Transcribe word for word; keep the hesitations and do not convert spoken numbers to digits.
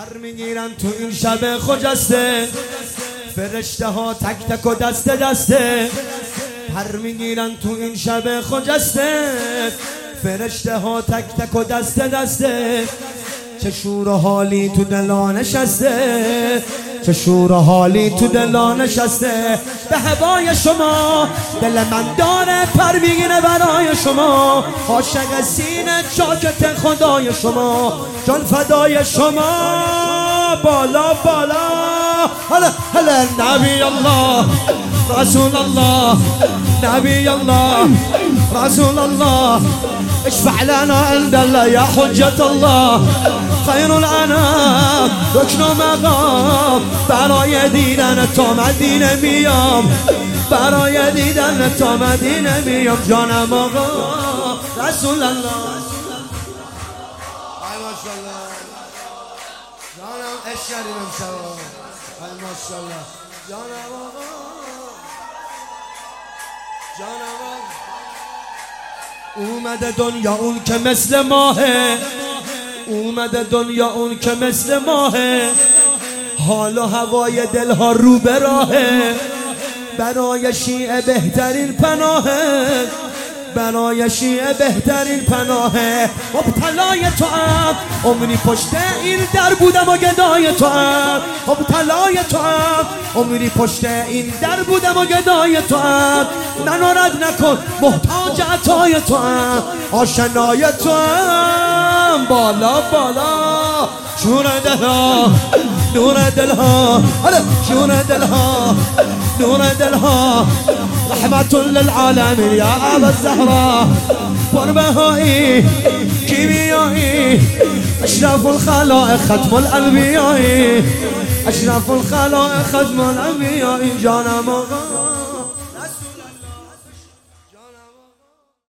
پر میگیرن تو این شب خجسته، فرشته ها تک تک و دست دسته. پر میگیرن تو این شب خجسته، فرشته ها تک تک و دست دسته. چه شور و حالی تو دلا نشسته، چه شور و حالی تو دلا نشسته. به هوای شما دل من داره پر میگیره برای شما. عاشق سینه چاکت خدای شما، جان فدای شما. بالا بالا هلا هلا نبی الله رسول الله، نبی الله رسول الله. اشفع لنا عند الله يا حجة الله، خير الانام ركن مقام. برای دیدن تو مدینه میام، برای دیدن تو مدینه میام. جانم آقا رسول الله. ای ماشاءالله جانم عشق کردیم امشب. ای ماشاءالله جانم آقا، جانم آقا. اومده دنیا اون که مثل ماهه، اومده دنیا اون که مثل ماهه. حال و هوای دلها رو به راهه، برای شیعه بهترین پناهه، برای شیعه بهترین پناهه. مبتلای تو هم عمری پشت این در بودم و گدای تو هم، مبتلای تو هم عمری پشت این در بودم و گدای تو هم. منو رد نکن محتاج عطای تو هم، آشنای تو هم. بالا بالا شور دلها نور دلها، شور دلها نور دلها. رحمة للعالمين يا أبا الزهراء، بربهائي كيميائي. أشرف الخلائق ختم الأنبياء، أشرف الخلائق ختم الأنبياء. جانم آقا